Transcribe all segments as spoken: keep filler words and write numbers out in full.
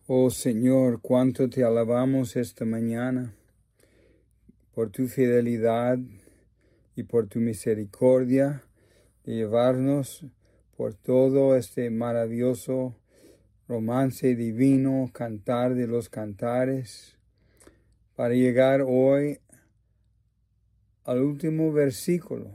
Oh Señor, cuánto te alabamos esta mañana por tu fidelidad y por tu misericordia de llevarnos por todo este maravilloso romance divino, cantar de los cantares, para llegar hoy al último versículo,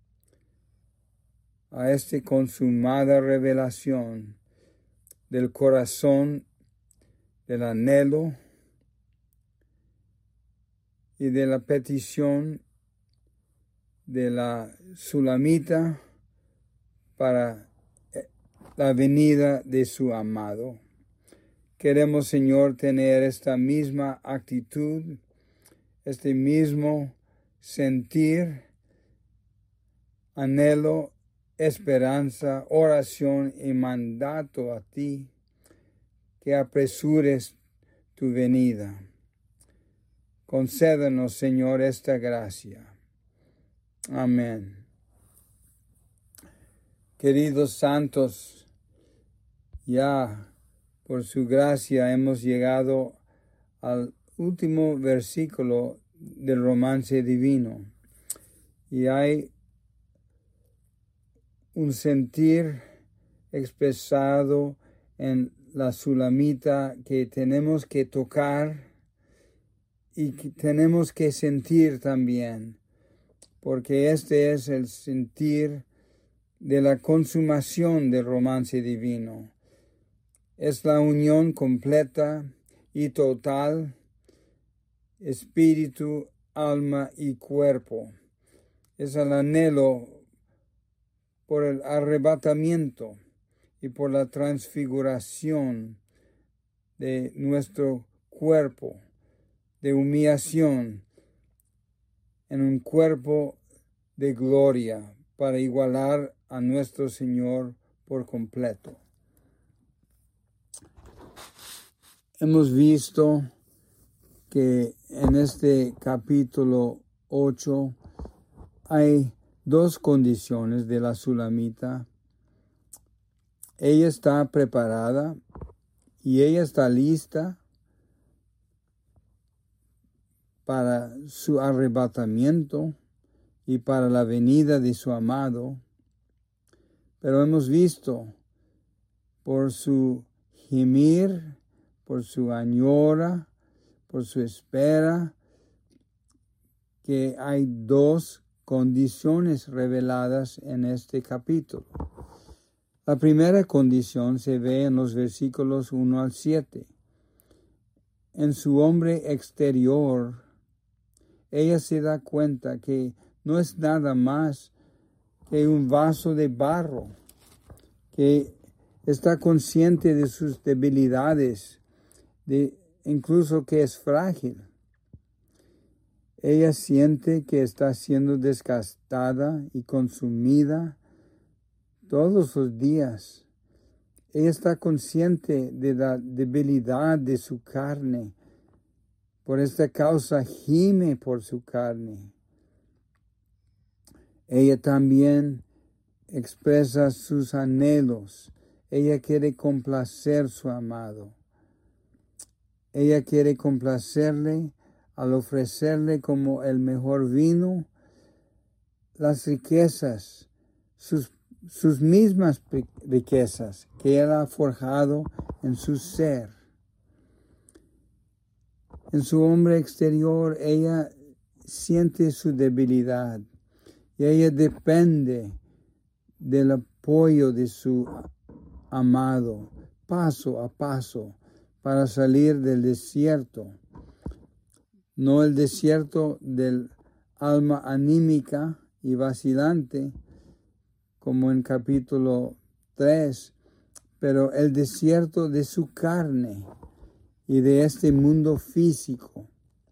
a esta consumada revelación del corazón, del anhelo y de la petición de la Sulamita para la venida de su amado. Queremos, Señor, tener esta misma actitud, este mismo sentir, anhelo, esperanza, oración y mandato a ti, que apresures tu venida. Concédenos, Señor, esta gracia. Amén. Queridos santos, ya por su gracia hemos llegado al último versículo del romance divino. Y hay un sentir expresado en la Sulamita que tenemos que tocar y que tenemos que sentir también, porque este es el sentir de la consumación del romance divino. Es la unión completa y total, espíritu, alma y cuerpo. Es el anhelo por el arrebatamiento y por la transfiguración de nuestro cuerpo, de humillación en un cuerpo de gloria para igualar a nuestro Señor por completo. Hemos visto que en este capítulo ocho hay dos condiciones de la Sulamita. Ella está preparada y ella está lista para su arrebatamiento y para la venida de su amado. Pero hemos visto por su gemir, por su añora, por su espera, que hay dos condiciones reveladas en este capítulo. La primera condición se ve en los versículos uno al siete. En su hombre exterior, ella se da cuenta que no es nada más que un vaso de barro, que está consciente de sus debilidades, de incluso que es frágil. Ella siente que está siendo desgastada y consumida todos los días. Ella está consciente de la debilidad de su carne. Por esta causa gime por su carne. Ella también expresa sus anhelos. Ella quiere complacer a su amado. Ella quiere complacerle al ofrecerle como el mejor vino las riquezas, sus, sus mismas riquezas que Él ha forjado en su ser. En su hombre exterior, ella siente su debilidad y ella depende del apoyo de su amado, paso a paso, para salir del desierto. No el desierto del alma anímica y vacilante, como en capítulo tres, pero el desierto de su carne y de este mundo físico.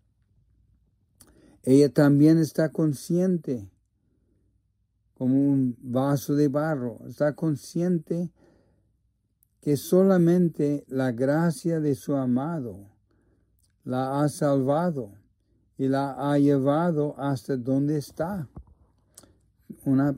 Ella también está consciente, como un vaso de barro, está consciente que solamente la gracia de su amado la ha salvado y la ha llevado hasta donde está. Una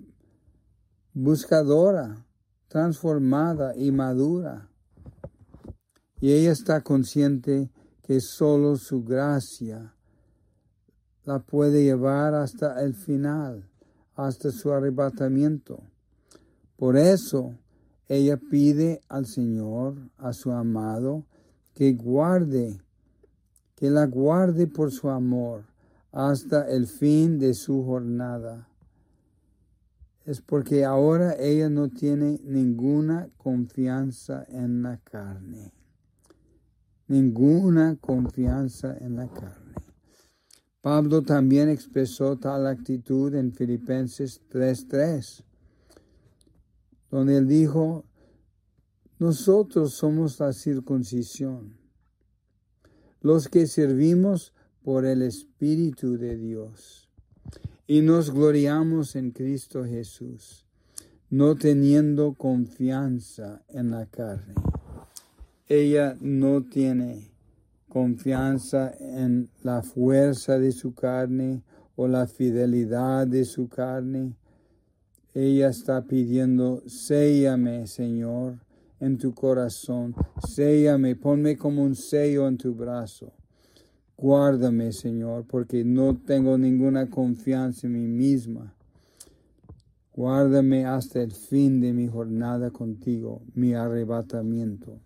buscadora, transformada y madura. y ella está consciente que solo su gracia la puede llevar hasta el final, hasta su arrebatamiento. Por eso ella pide al Señor, a su amado, que guarde, que la guarde por su amor hasta el fin de su jornada. Es porque ahora ella no tiene ninguna confianza en la carne. Ninguna confianza en la carne. Pablo también expresó tal actitud en Filipenses tres tres, donde él dijo, nosotros somos la circuncisión, los que servimos por el Espíritu de Dios, y nos gloriamos en Cristo Jesús, no teniendo confianza en la carne. Ella no tiene confianza en la fuerza de su carne o la fidelidad de su carne. Ella está pidiendo, séllame, Señor, en tu corazón. Séllame, ponme como un sello en tu brazo. Guárdame, Señor, porque no tengo ninguna confianza en mí misma. Guárdame hasta el fin de mi jornada contigo, mi arrebatamiento.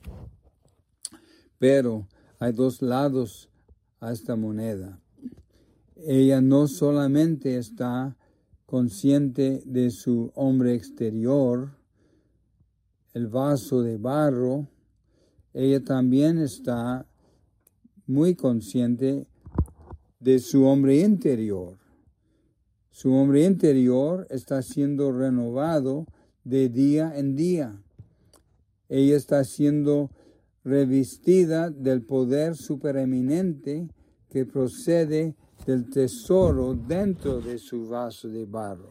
Pero hay dos lados a esta moneda. Ella no solamente está consciente de su hombre exterior, el vaso de barro, ella también está muy consciente de su hombre interior. Su hombre interior está siendo renovado de día en día. Ella está siendo revestida del poder supereminente que procede del tesoro dentro de su vaso de barro.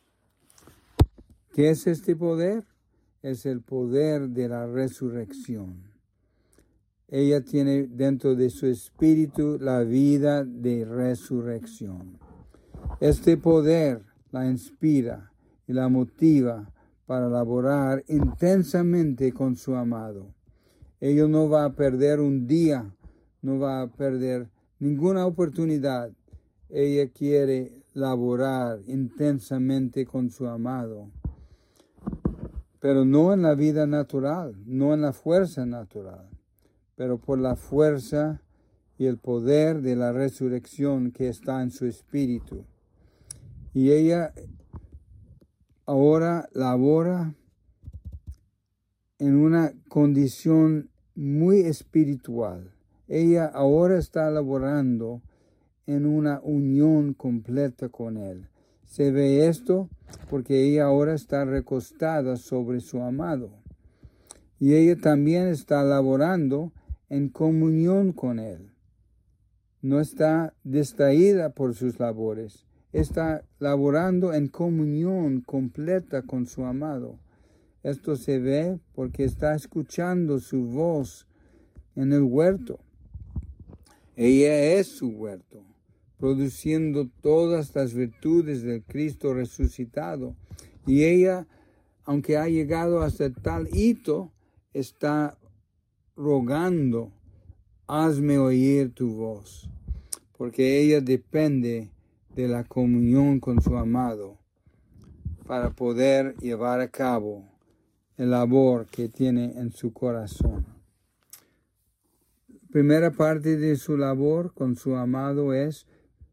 ¿Qué es este poder? Es el poder de la resurrección. Ella tiene dentro de su espíritu la vida de resurrección. Este poder la inspira y la motiva para laborar intensamente con su amado. Ella no va a perder un día, no va a perder ninguna oportunidad. Ella quiere laborar intensamente con su amado, pero no en la vida natural, no en la fuerza natural, pero por la fuerza y el poder de la resurrección que está en su espíritu. Y ella ahora labora en una condición muy espiritual. Ella ahora está laborando en una unión completa con Él. Se ve esto porque ella ahora está recostada sobre su amado. Y ella también está laborando en comunión con Él. No está distraída por sus labores. Está laborando en comunión completa con su amado. Esto se ve porque está escuchando su voz en el huerto. Ella es su huerto, produciendo todas las virtudes del Cristo resucitado. Y ella, aunque ha llegado hasta tal hito, está rogando, hazme oír tu voz, porque ella depende de la comunión con su amado para poder llevar a cabo el labor que tiene en su corazón. Primera parte de su labor con su amado es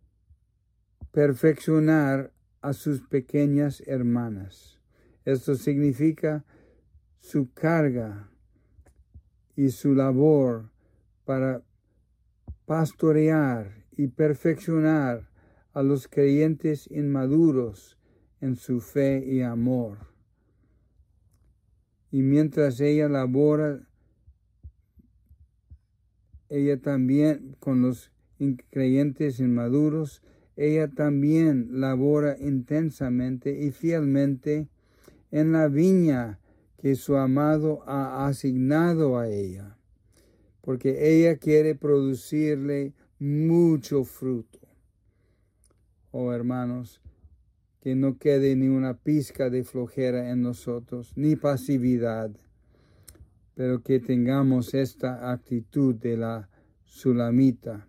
perfeccionar a sus pequeñas hermanas. Esto significa su carga y su labor para pastorear y perfeccionar a los creyentes inmaduros en su fe y amor. Y mientras ella labora, ella también con los creyentes inmaduros, ella también labora intensamente y fielmente en la viña que su amado ha asignado a ella, porque ella quiere producirle mucho fruto. Oh hermanos, que no quede ni una pizca de flojera en nosotros, ni pasividad. pero que tengamos esta actitud de la sulamita.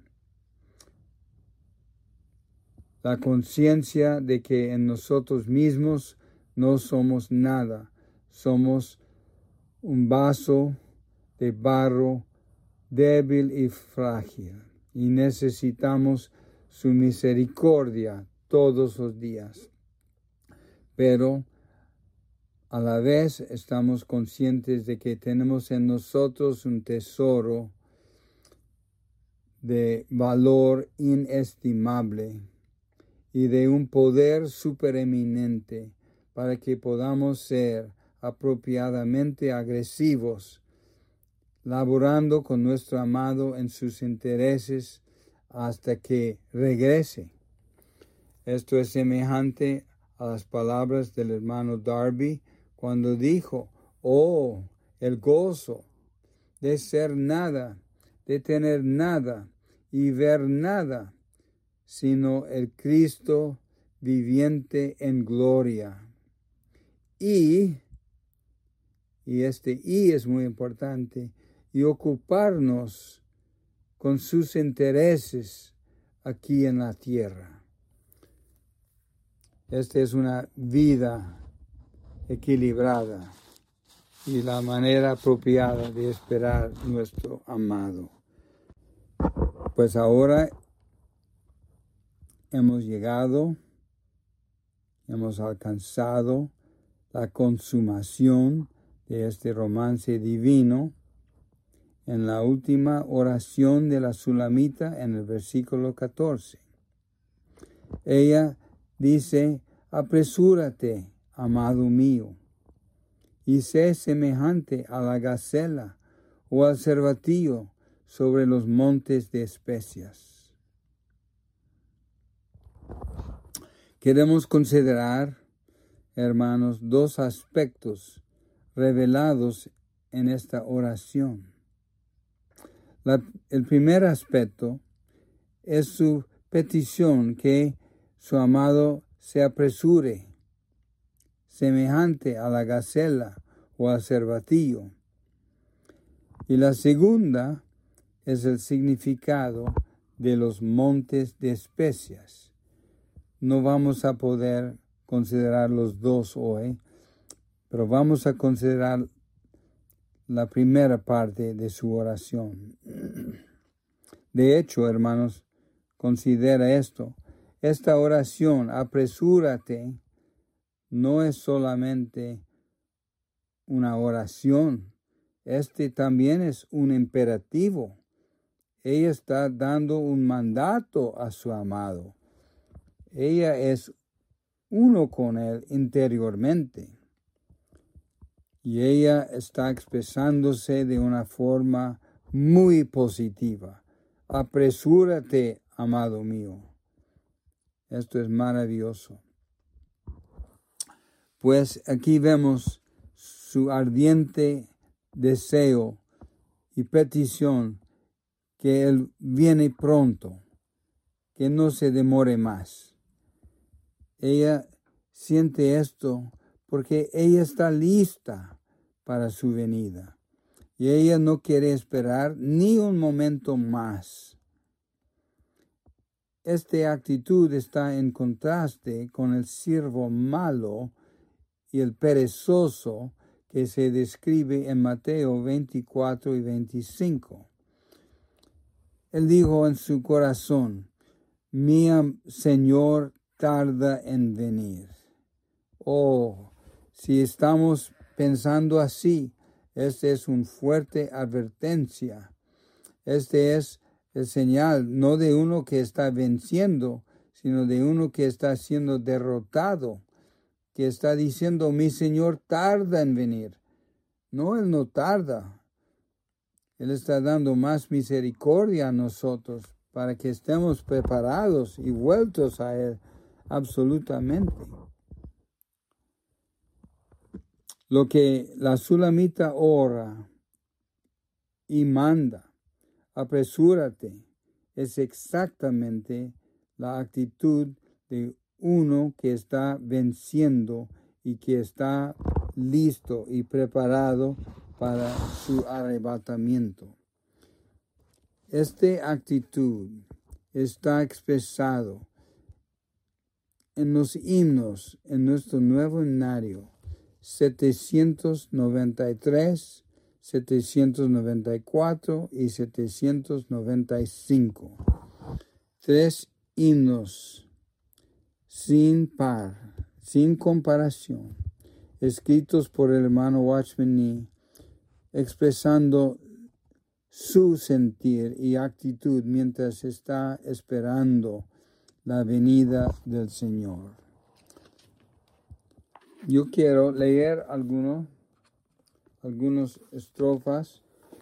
La conciencia de que en nosotros mismos no somos nada, somos un vaso de barro débil y frágil, y necesitamos su misericordia todos los días. Pero a la vez estamos conscientes de que tenemos en nosotros un tesoro de valor inestimable y de un poder supereminente para que podamos ser apropiadamente agresivos, laborando con nuestro amado en sus intereses hasta que regrese. Esto es semejante a las palabras del hermano Darby cuando dijo, oh, el gozo de ser nada, de tener nada y ver nada, sino el Cristo viviente en gloria. Y, y este y es muy importante, y ocuparnos con sus intereses aquí en la tierra. Esta es una vida equilibrada y la manera apropiada de esperar nuestro amado. Pues ahora hemos llegado, hemos alcanzado la consumación de este romance divino en la última oración de la Sulamita en el versículo catorce. Ella dice, apresúrate, amado mío, y sé semejante a la gacela o al cervatillo sobre los montes de especias. Queremos considerar, hermanos, dos aspectos revelados en esta oración. La, el primer aspecto es su petición que su amado se apresure, semejante a la gacela o al cervatillo. Y la segunda es el significado de los montes de especias. No vamos a poder considerar los dos hoy, pero vamos a considerar la primera parte de su oración. De hecho, hermanos, considera esto. Esta oración, apresúrate, no es solamente una oración. Este también es un imperativo. Ella está dando un mandato a su amado. Ella es uno con él interiormente. Y ella está expresándose de una forma muy positiva. Apresúrate, amado mío. Esto es maravilloso. Pues aquí vemos su ardiente deseo y petición que él viene pronto, que no se demore más. Ella siente esto porque ella está lista para su venida y ella no quiere esperar ni un momento más. Esta actitud está en contraste con el siervo malo y el perezoso que se describe en Mateo veinticuatro y veinticinco. Él dijo en su corazón, mi Señor tarda en venir. Oh, si estamos pensando así, esta es una fuerte advertencia. Este es el señal no de uno que está venciendo, sino de uno que está siendo derrotado, que está diciendo, mi Señor tarda en venir. No, Él no tarda. Él está dando más misericordia a nosotros para que estemos preparados y vueltos a Él absolutamente. Lo que la Sulamita ora y manda, apresúrate, es exactamente la actitud de uno que está venciendo y que está listo y preparado para su arrebatamiento. Esta actitud está expresado en los himnos en nuestro nuevo himnario setecientos noventa y tres, setecientos noventa y cuatro y setecientos noventa y cinco. Tres himnos sin par, sin comparación, escritos por el hermano Watchman Nee, expresando su sentir y actitud mientras está esperando la venida del Señor. Yo quiero leer algunos, algunas estrofas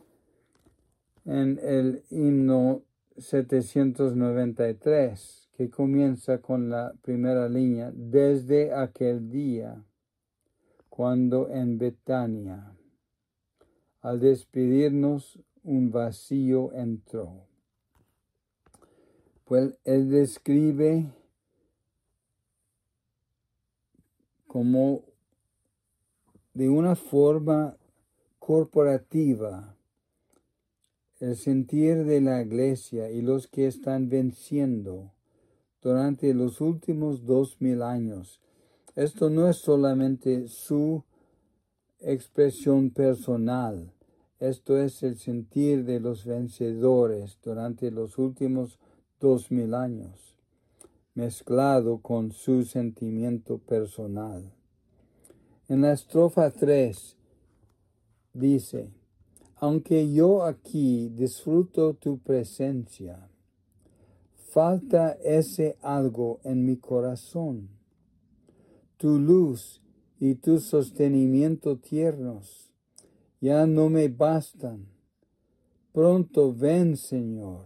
en el himno setecientos noventa y tres, que comienza con la primera línea: desde aquel día, cuando en Betania, al despedirnos, un vacío entró. Pues él describe como de una forma corporativa el sentir de la iglesia y los que están venciendo durante los últimos dos mil años. Esto no es solamente su expresión personal, esto es el sentir de los vencedores durante los últimos dos mil años, mezclado con su sentimiento personal. En la estrofa tres dice: aunque yo aquí disfruto tu presencia, falta ese algo en mi corazón. Tu luz y tu sostenimiento tiernos ya no me bastan. Pronto ven, Señor.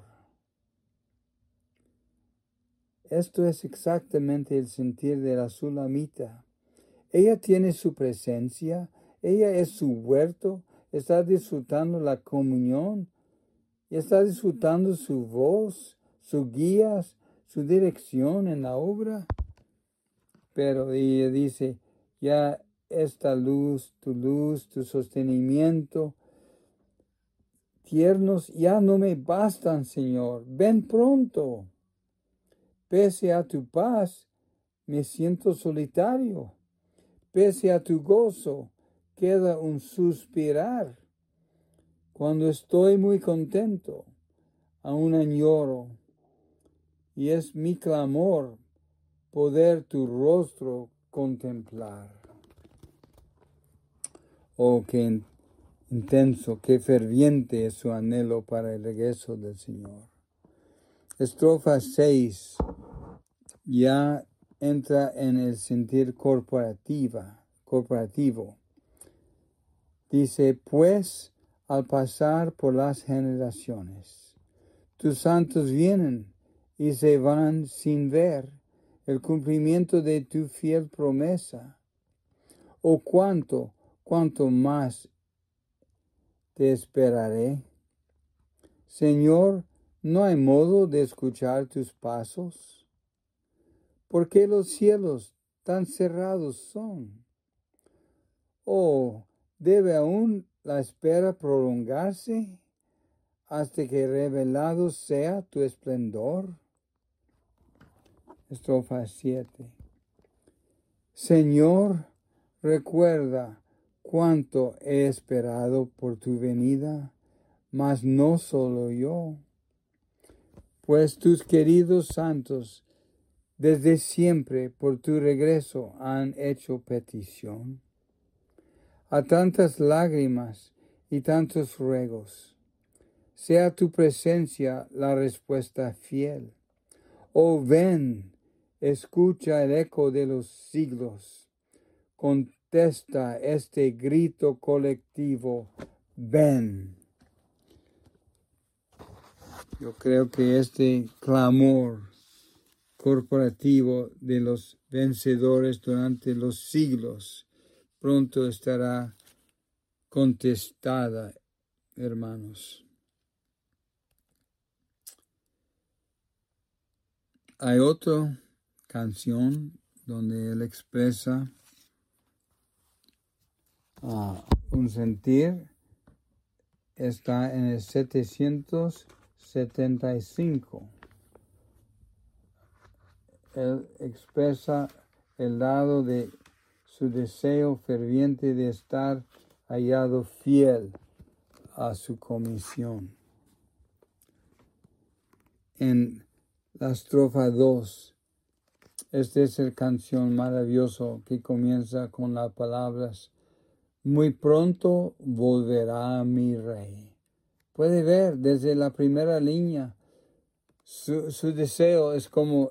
Esto es exactamente el sentir de la Sulamita. Ella tiene su presencia, ella es su huerto, está disfrutando la comunión y está disfrutando su voz, su guía, su dirección en la obra. Pero ella dice: ya esta luz, tu luz, tu sostenimiento tiernos ya no me bastan, Señor. Ven pronto. Pese a tu paz, me siento solitario. Pese a tu gozo, queda un suspirar. Cuando estoy muy contento, aún añoro, y es mi clamor poder tu rostro contemplar. Oh, qué intenso, qué ferviente es su anhelo para el regreso del Señor. Estrofa seis ya entra en el sentir corporativa, corporativo. Dice: pues al pasar por las generaciones, tus santos vienen y se van sin ver el cumplimiento de tu fiel promesa. Oh, cuánto, cuánto más te esperaré. Señor, ¿no hay modo de escuchar tus pasos? ¿Por qué los cielos tan cerrados son? Oh, ¿debe aún la espera prolongarse hasta que revelado sea tu esplendor? Estrofa siete. Señor, recuerda cuánto he esperado por tu venida, mas no solo yo, pues tus queridos santos desde siempre por tu regreso han hecho petición. A tantas lágrimas y tantos ruegos, sea tu presencia la respuesta fiel. Oh, ven, escucha el eco de los siglos, contesta este grito colectivo, ven. Yo creo que este clamor corporativo de los vencedores durante los siglos pronto estará contestada, hermanos. Hay otra canción donde él expresa uh, un sentir está en el setecientos setenta y cinco. Él expresa el lado de su deseo ferviente de estar hallado fiel a su comisión. En la estrofa dos, esta es la canción maravillosa que comienza con las palabras: muy pronto volverá mi rey. Puede ver desde la primera línea, su, su deseo es como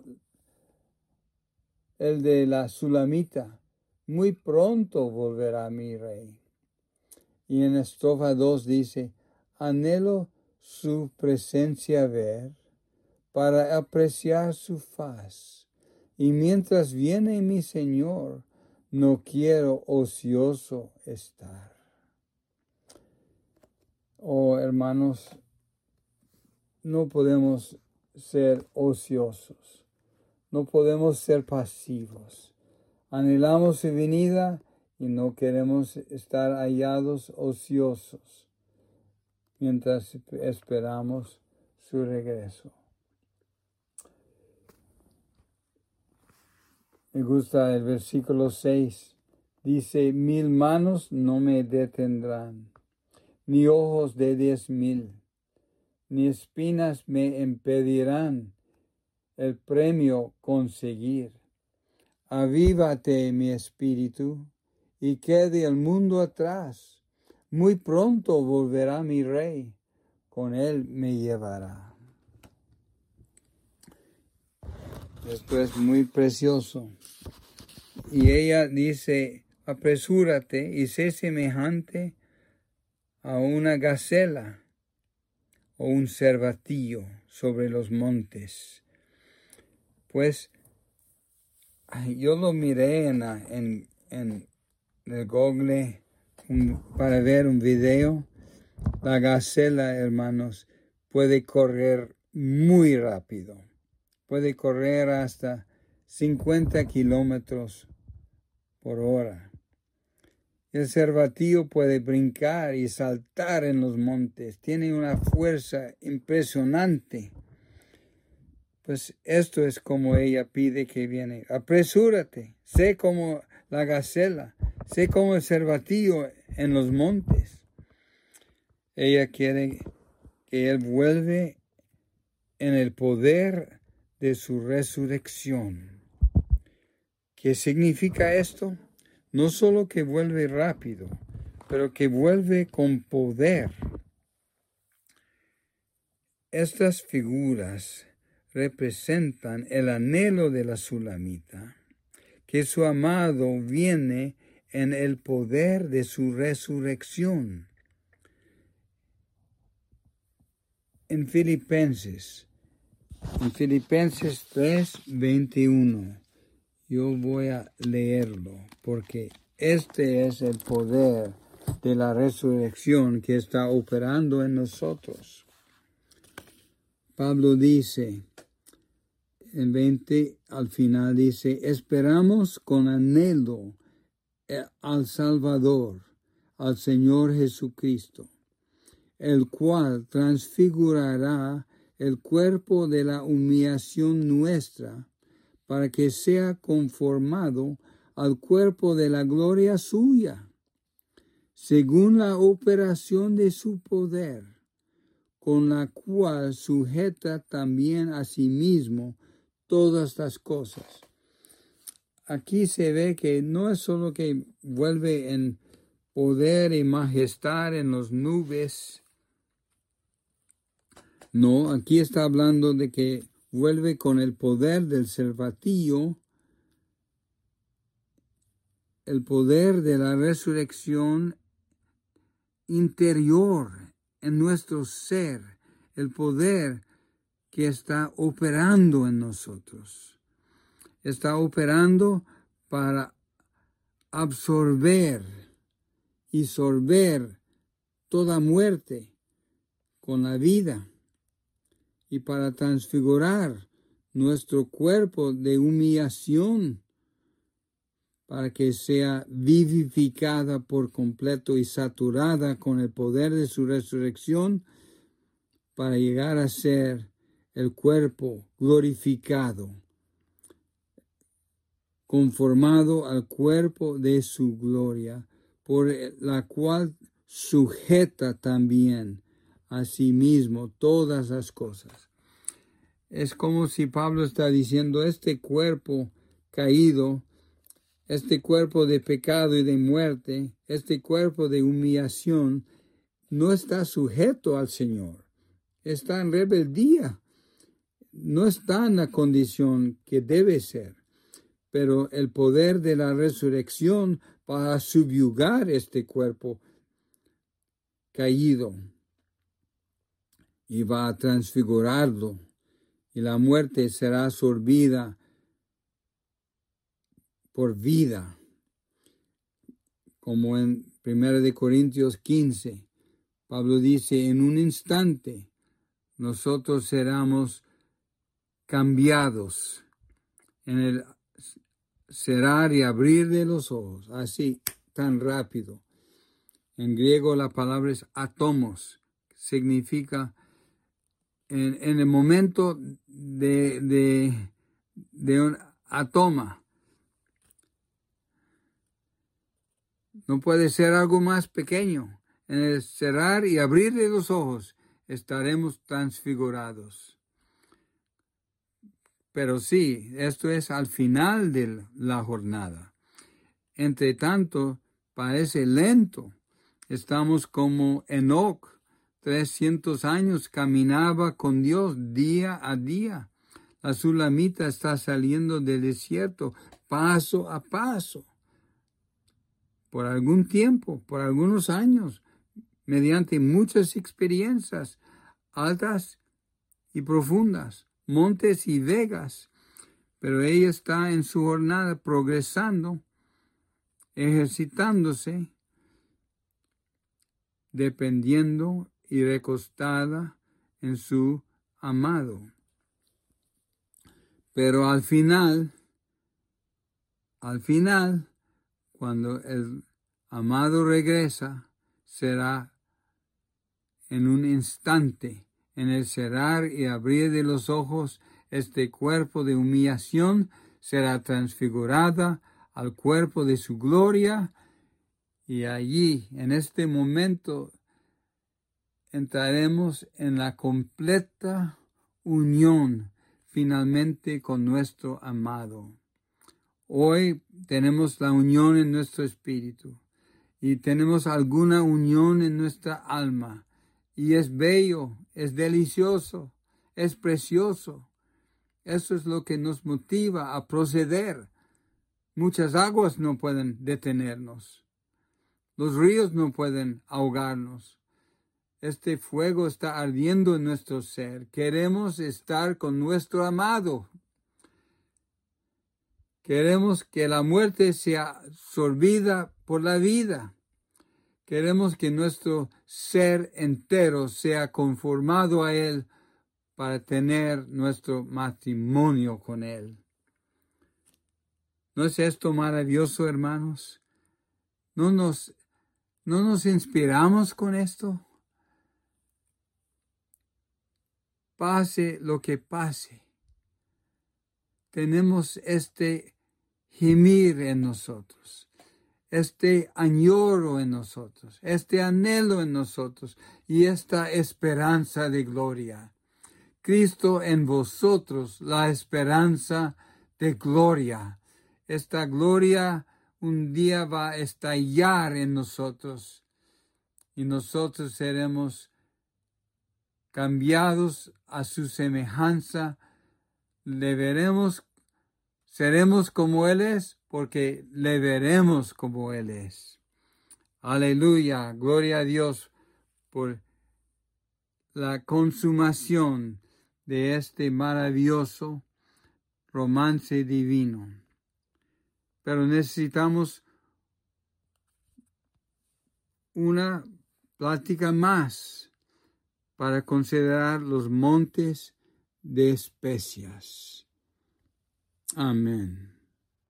el de la Sulamita. Muy pronto volverá mi rey. Y en estrofa dos dice: anhelo su presencia ver, para apreciar su faz. Y mientras viene mi Señor, no quiero ocioso estar. Oh, hermanos, no podemos ser ociosos. No podemos ser pasivos. Anhelamos su venida y no queremos estar hallados ociosos mientras esperamos su regreso. Me gusta el versículo seis. Dice: mil manos no me detendrán, ni ojos de diez mil, ni espinas me impedirán el premio conseguir. Avívate mi espíritu, y quede el mundo atrás. Muy pronto volverá mi rey, con él me llevará. Esto es muy precioso. Y ella dice: apresúrate y sé semejante a una gacela o un cervatillo sobre los montes. Pues yo lo miré en, la, en, en el Google un, para ver un video. La gacela, hermanos, puede correr muy rápido. Puede correr hasta cincuenta kilómetros por hora. El cervatillo puede brincar y saltar en los montes. Tiene una fuerza impresionante. Pues esto es como ella pide que viene. Apresúrate, sé como la gacela, sé como el cervatillo en los montes. Ella quiere que él vuelve en el poder de su resurrección. ¿Qué significa esto? No solo que vuelve rápido, pero que vuelve con poder. Estas figuras representan el anhelo de la Sulamita, que su amado viene en el poder de su resurrección. En Filipenses, en Filipenses tres, veintiuno, yo voy a leerlo, porque este es el poder de la resurrección que está operando en nosotros. Pablo dice, en veinte, al final dice: esperamos con anhelo al Salvador, al Señor Jesucristo, el cual transfigurará el cuerpo de la humillación nuestra, para que sea conformado al cuerpo de la gloria suya, según la operación de su poder, con la cual sujeta también a sí mismo todas las cosas. Aquí se ve que no es solo que vuelve en poder y majestad en las nubes. No, aquí está hablando de que vuelve con el poder del cervatillo, el poder de la resurrección interior en nuestro ser, el poder que está operando en nosotros. Está operando para absorber y sorber toda muerte con la vida y para transfigurar nuestro cuerpo de humillación para que sea vivificada por completo y saturada con el poder de su resurrección, para llegar a ser el cuerpo glorificado, conformado al cuerpo de su gloria, por la cual sujeta también a sí mismo todas las cosas. Es como si Pablo está diciendo, este cuerpo caído, este cuerpo de pecado y de muerte, este cuerpo de humillación, no está sujeto al Señor. Está en rebeldía. No está en la condición que debe ser. Pero el poder de la resurrección va a subyugar este cuerpo caído y va a transfigurarlo. Y la muerte será absorbida por vida, como en primera de Corintios quince, Pablo dice, en un instante nosotros seremos cambiados en el cerrar y abrir de los ojos, así, tan rápido. En griego la palabra es atomos, significa en, en el momento de, de, de un atoma. No puede ser algo más pequeño. En el cerrar y abrir de los ojos estaremos transfigurados. Pero sí, esto es al final de la jornada. Entre tanto, parece lento. Estamos como Enoc, trescientos años caminaba con Dios día a día. La Sulamita está saliendo del desierto paso a paso. Por algún tiempo, por algunos años, mediante muchas experiencias altas y profundas, montes y vegas, pero ella está en su jornada progresando, ejercitándose, dependiendo y recostada en su amado. Pero al final, al final, cuando el amado regresa, será en un instante, en el cerrar y abrir de los ojos, este cuerpo de humillación será transfigurada al cuerpo de su gloria, y allí, en este momento, entraremos en la completa unión finalmente con nuestro amado. Hoy tenemos la unión en nuestro espíritu y tenemos alguna unión en nuestra alma, y es bello, es delicioso, es precioso. Eso es lo que nos motiva a proceder. Muchas aguas no pueden detenernos. Los ríos no pueden ahogarnos. Este fuego está ardiendo en nuestro ser. Queremos estar con nuestro amado. Queremos que la muerte sea absorbida por la vida. Queremos que nuestro ser entero sea conformado a Él para tener nuestro matrimonio con Él. ¿No es esto maravilloso, hermanos? ¿No nos, no nos inspiramos con esto? Pase lo que pase, tenemos este gemir en nosotros, este añoro en nosotros, este anhelo en nosotros y esta esperanza de gloria. Cristo en vosotros, la esperanza de gloria. Esta gloria un día va a estallar en nosotros y nosotros seremos cambiados a su semejanza. Le veremos, seremos como Él es, porque le veremos como Él es. Aleluya, gloria a Dios por la consumación de este maravilloso romance divino. Pero necesitamos una plática más para considerar los montes de especias. Amén.